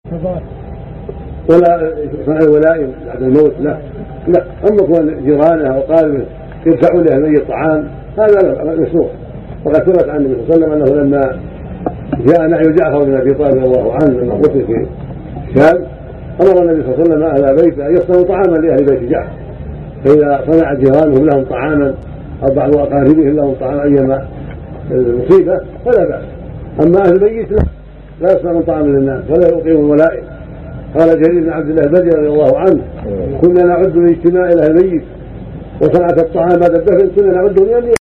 ولا صنع الولائم بعد الموت لا. أما كون جيرانه أو قاربه يدفعوا له ميت طعام هذا مشروع. وقد ثبت عن النبي صلى الله عليه وسلم أنه لما جاء نحي جعفر بن أبي طالب رضي الله عنه لما قتل في الشام أمر النبي صلى الله عليه وسلم أهل بيته أن يصنعوا طعاما لأهل بيت جعفر، فإذا صنع جيرانهم لهم طعاما أو بعض أقاربهم لهم طعاما أيما المصيبة فلا بأس. أما أهل البيت لا يصنعون طعاما للناس ولا يقيمون الولائم. قال جرير بن عبد الله البجلي رضي الله عنه: كنا نعد الاجتماع إلى الميت وصنعة الطعام بعد الدفن كنا نعده من